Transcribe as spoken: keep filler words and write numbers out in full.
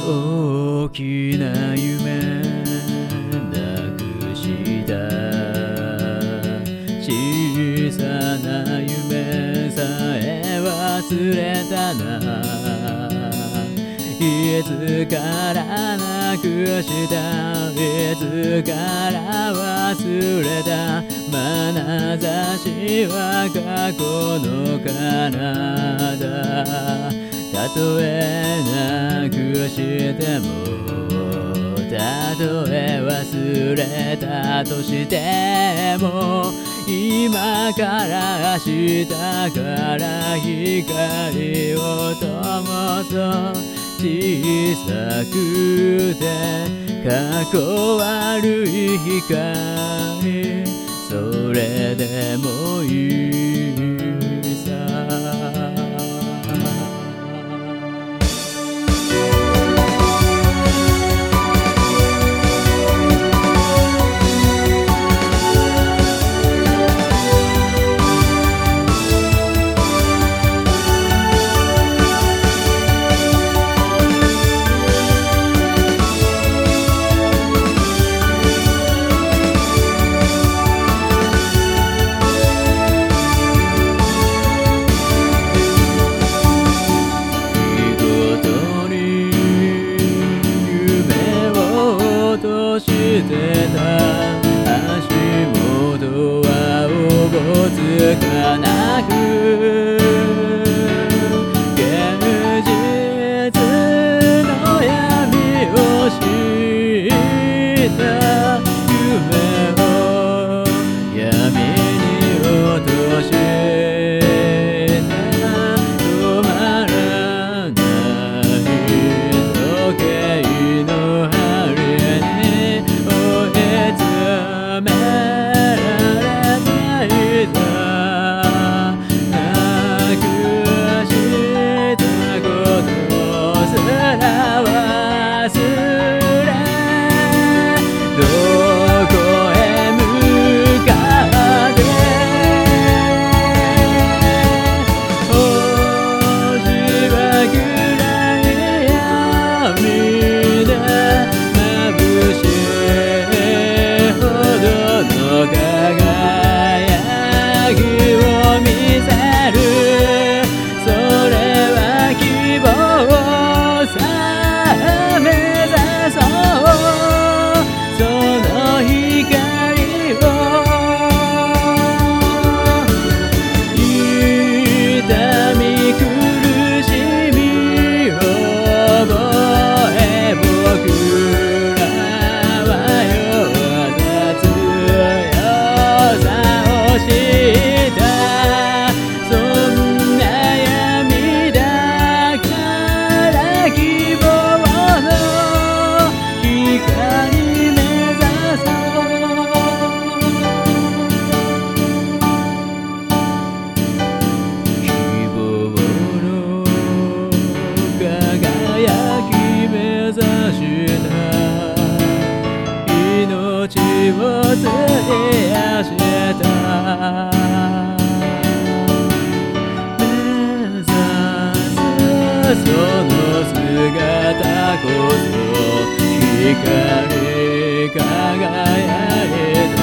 大きな夢なくした小さな夢さえ忘れたないつからなくしたいつから忘れた眼差しは過去の彼方たとえなくしてもたとえ忘れたとしても今から明日から光を灯そう小さくてかっこ悪い光それでもいいさしてた足元はおぼつかなく現実の闇を知った夢を闇に落として止まらない時計の針にめられないだなくしたことすら忘れどこへ向かって星は暗い闇で眩しいほどの輝きを見せるそれは希望さ目指そうその光を痛み苦しみを覚え僕らはしたそんな闇だから希望の光目指そう希望の輝き目指した命を費やした目指すその姿こそ光り輝いた